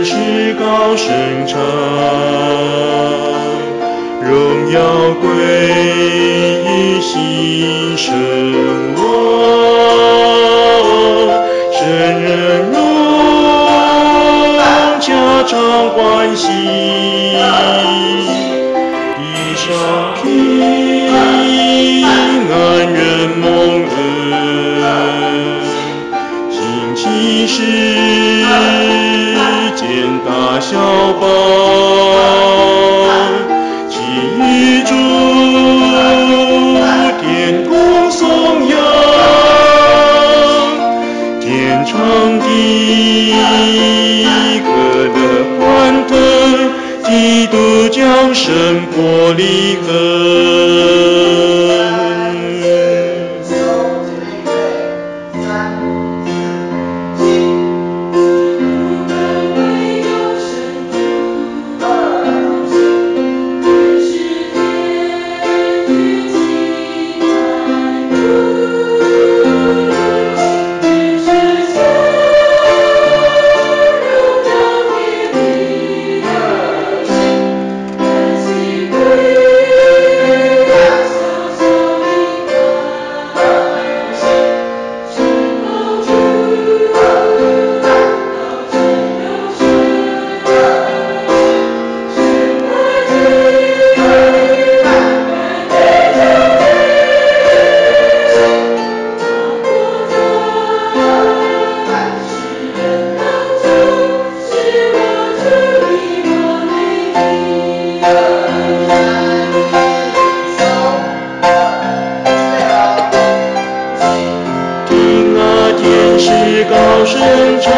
是高声唱，荣耀归于新生王，圣人荣家常欢喜，地上平安人蒙恩，兴起世间大小邦，其余诸天共颂扬，天长地和乐欢腾，基督降生破离痕。是高声唱，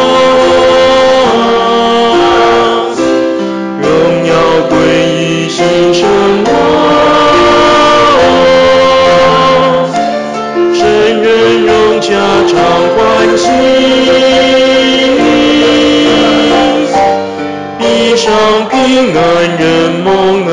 荣耀归于新生王，圣人荣家常欢喜，地上平安人蒙恩。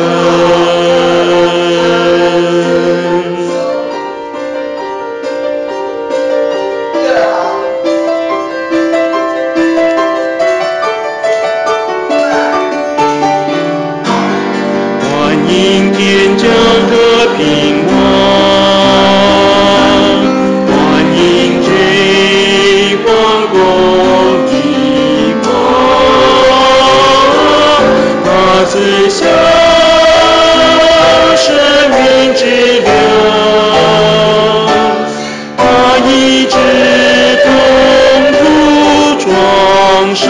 天降和平王，欢迎追光公义光，他赐下生命之粮，他医治痛苦创伤，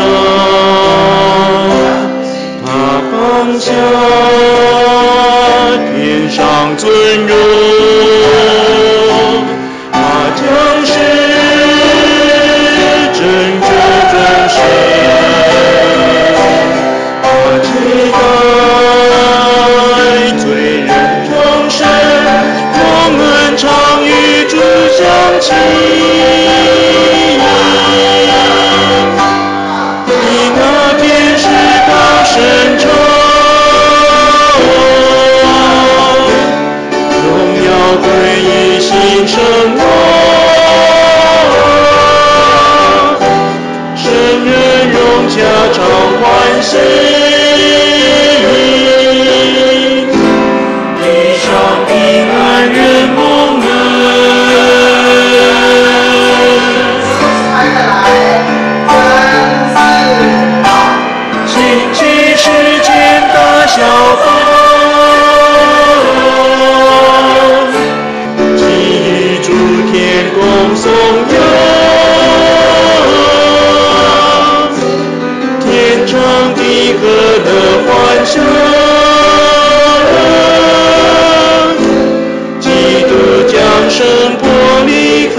他放下天上尊荣，他将是拯救众生，他期待罪人重生，我们常与主相亲。你那天使高声唱，归于新生王，圣人荣家常欢喜，地上平安人蒙恩。兴起世间大小邦，共颂扬，天长地和乐欢声，基督降生破离痕，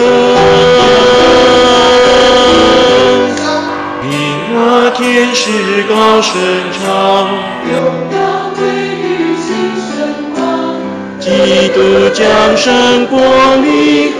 平和天使高声唱，荣耀归于新生王，基督降生破离痕。